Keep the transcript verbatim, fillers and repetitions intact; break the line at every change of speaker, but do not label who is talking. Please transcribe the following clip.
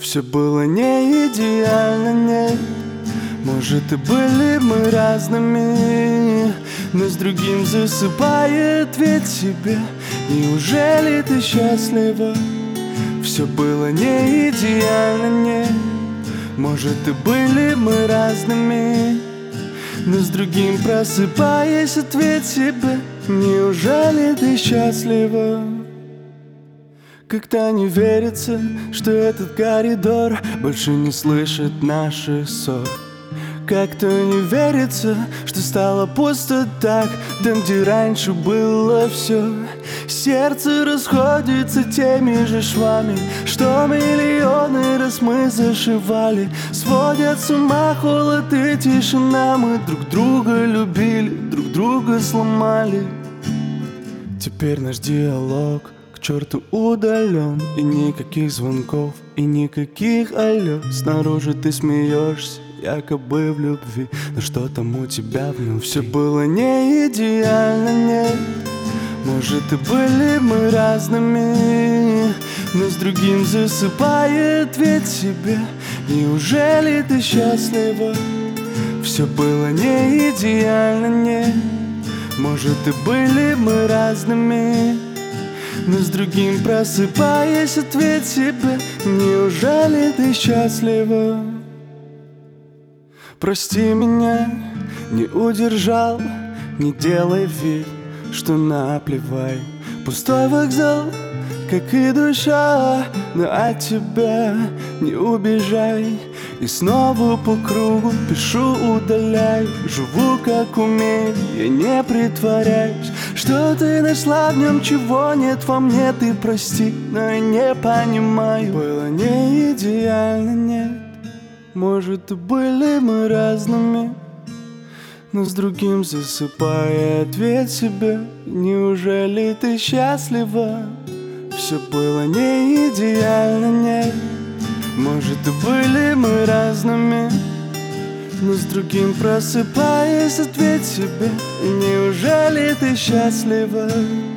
Все было не идеально, нет. Может, и были мы разными, но с другим засыпает ведь себе. Неужели ты счастлива? Все было не идеально, нет. Может, и были мы разными, но с другим просыпаясь, ответь себе: неужели ты счастлива? Как-то не верится, что этот коридор больше не слышит наших ссор. Как-то не верится, что стало пусто так, там, где раньше было все. Сердце расходится теми же швами, что миллионы раз мы зашивали. Сводят с ума холод и тишина, мы друг друга любили, друг друга сломали. Теперь наш диалог к черту удален, и никаких звонков, и никаких алло. Снаружи ты смеешься, якобы в любви, но что там у тебя внутри? Все было не идеально, нет. Может, и были мы разными, но с другим засыпает ведь себе. Неужели ты счастлива? Все было не идеально, нет. Может, и были мы разными, но с другим просыпаясь, ответь себе: неужели ты счастлива? Прости меня, не удержал, не делай вид, что наплевай. Пустой вокзал, как и душа, но от тебя не убежай. И снова по кругу пишу, удаляй. Живу как умею, я не притворяюсь, что ты нашла в нем, чего нет во мне. Ты прости, но я не понимаю. Было не идеально, нет. Может, и были мы разными, но с другим засыпая, ответь себе: неужели ты счастлива? Все было не идеально, нет. Может, и были мы разными, но с другим просыпаясь, ответь себе: неужели ты счастлива?